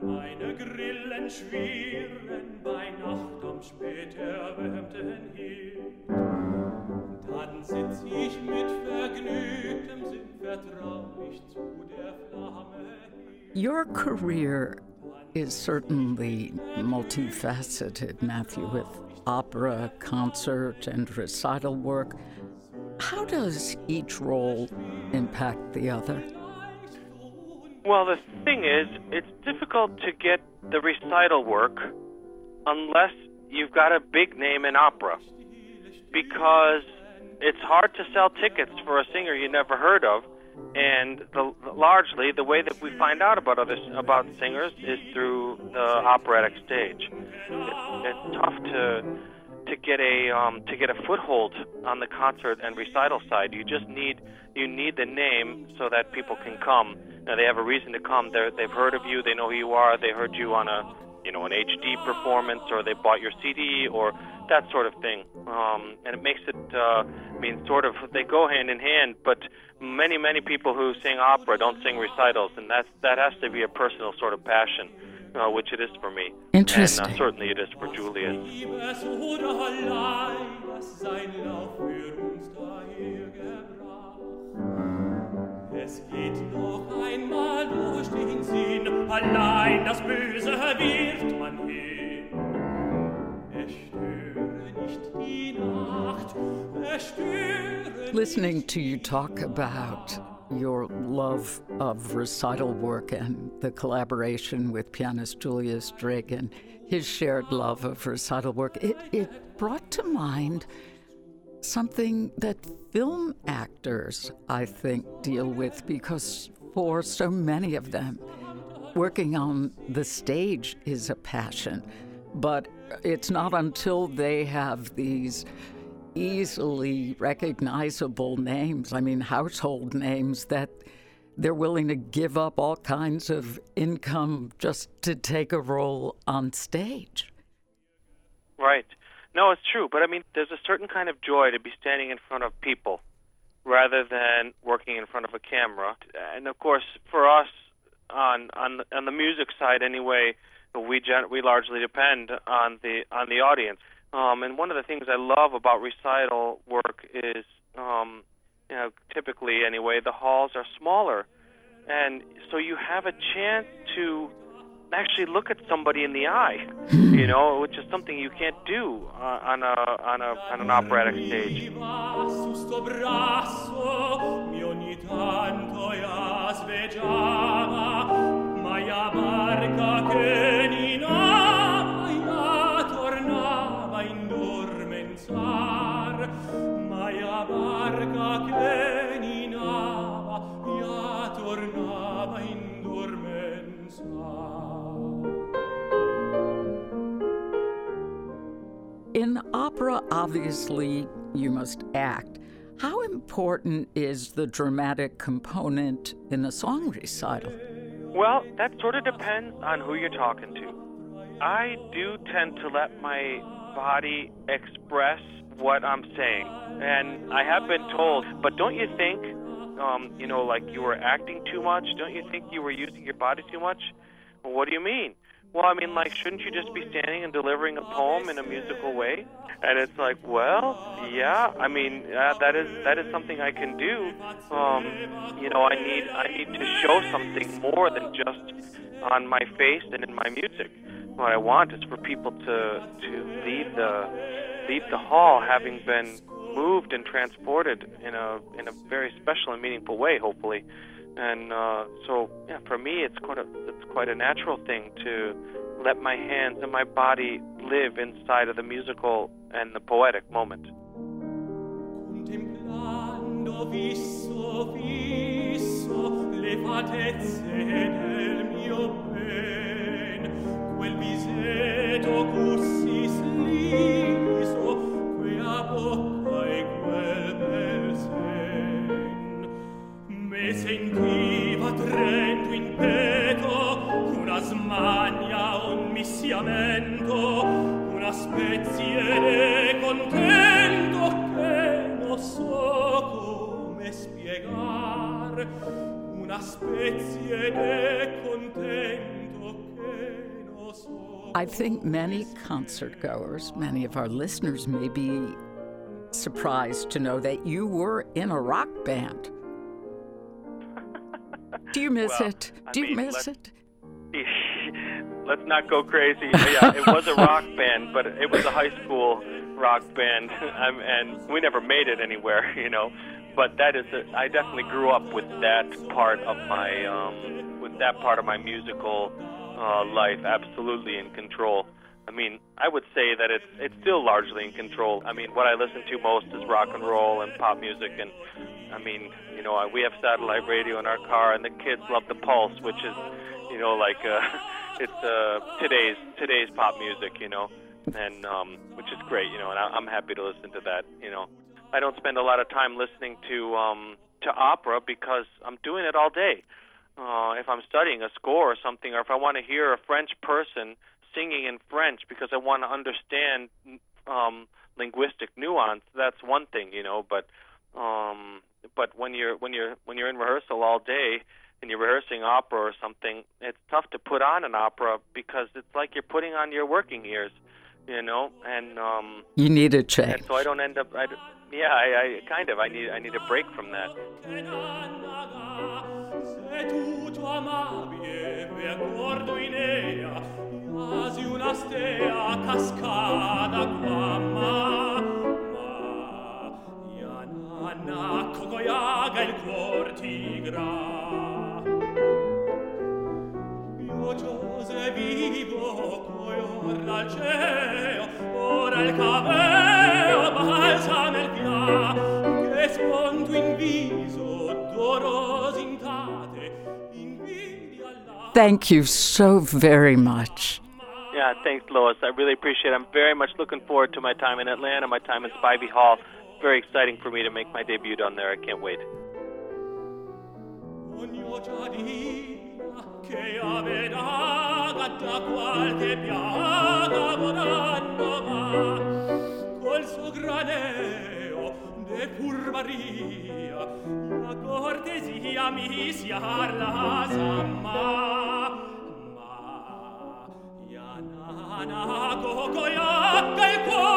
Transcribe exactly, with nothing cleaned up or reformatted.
meine Grillen schwirren bei Nacht am spät erwärmten Herd. Dann sitz ich mit vergnügtem Sinn vertraulich zu der Flamme. Your career is certainly multifaceted, Matthew, with opera, concert, and recital work. How does each role impact the other? Well, the thing is, it's difficult to get the recital work unless you've got a big name in opera, because it's hard to sell tickets for a singer you never heard of, and the, largely the way that we find out about other about singers is through the operatic stage. It, it's tough to to get a um, to get a foothold on the concert and recital side. You just need you need the name so that people can come. Now they have a reason to come. They're, they've heard of you. They know who you are. They heard you on a you know an H D performance, or they bought your C D, or that sort of thing. Um, and it makes it uh, I mean sort of they go hand in hand. But many many people who sing opera don't sing recitals, and that's that has to be a personal sort of passion. Uh, which it is for me. Interesting. And uh, certainly it is for Julius. Es geht noch einmal durch den Sinn, allein das Böse wird man hin. Es störe nicht die Nacht, es störe. Listening to you talk about your love of recital work and the collaboration with pianist Julius Dragan, his shared love of recital work, it, it brought to mind something that film actors, I think, deal with, because for so many of them, working on the stage is a passion. But it's not until they have these easily recognizable names, I mean household names, that they're willing to give up all kinds of income just to take a role on stage. Right. No, it's true. But I mean, there's a certain kind of joy to be standing in front of people rather than working in front of a camera. And of course, for us, on on the, on the music side anyway, we gen- we largely depend on the on the audience. Um, and one of the things I love about recital work is, um, you know, typically anyway, the halls are smaller, and so you have a chance to actually look at somebody in the eye, you know, which is something you can't do uh, on a on a on an operatic stage. In opera, obviously, you must act. How important is the dramatic component in a song recital? Well, that sort of depends on who you're talking to. I do tend to let my body express what I'm saying. And I have been told, but don't you think, um, you know, like you were acting too much? Don't you think you were using your body too much? Well, what do you mean? Well, I mean, like, shouldn't you just be standing and delivering a poem in a musical way? And it's like, well, yeah, I mean, uh, that is that is something I can do. Um, you know, I need I need to show something more than just on my face and in my music. What I want is for people to to leave the leave the hall having been moved and transported in a in a very special and meaningful way, hopefully. And uh, so, yeah, for me, it's quite a it's quite a natural thing to let my hands and my body live inside of the musical and the poetic moment. Contemplando visso visso le fattezze del mio ben, quel visetto così liso, quella bocca e quel bel sen, me sentiva trento in petto una smania, un mischiamento, una spezie di contento che non so come spiegar, una spezie di contento che I think many concert goers, many of our listeners may be surprised to know that you were in a rock band. Do you miss well, it? I Do you mean, miss it? Let's not go crazy. Yeah, it was a rock band, but it was a high school rock band, um, and we never made it anywhere, you know. But that is, a, I definitely grew up with that part of my, um, with that part of my musical uh, life, absolutely in control. I mean, I would say that it's it's still largely in control. I mean, what I listen to most is rock and roll and pop music, and I mean, you know, we have satellite radio in our car, and the kids love the Pulse, which is, you know, like uh, it's uh, today's today's pop music, you know, and um, which is great, you know, and I, I'm happy to listen to that, you know. I don't spend a lot of time listening to um, to opera because I'm doing it all day. Uh, if I'm studying a score or something, or if I want to hear a French person singing in French because I want to understand um, linguistic nuance, that's one thing, you know. But um, but when you're when you're when you're in rehearsal all day and you're rehearsing opera or something, it's tough to put on an opera because it's like you're putting on your working ears, you know. And um, you need a change. And so I don't end up. I, yeah, I, I kind of. I need I need a break from that. Quasi una stea cascada qua ma ma ya nanna cocoyaga il cuor tigra io Giose vivo coi dal cielo ora il cabello balsam il via che sfondo in viso d'oro sintate invidia la. Thank you so very much. Yeah, thanks, Lois. I really appreciate it. I'm very much looking forward to my time in Atlanta, my time in Spivey Hall. Very exciting for me to make my debut down there. I can't wait. Ana cocoia, che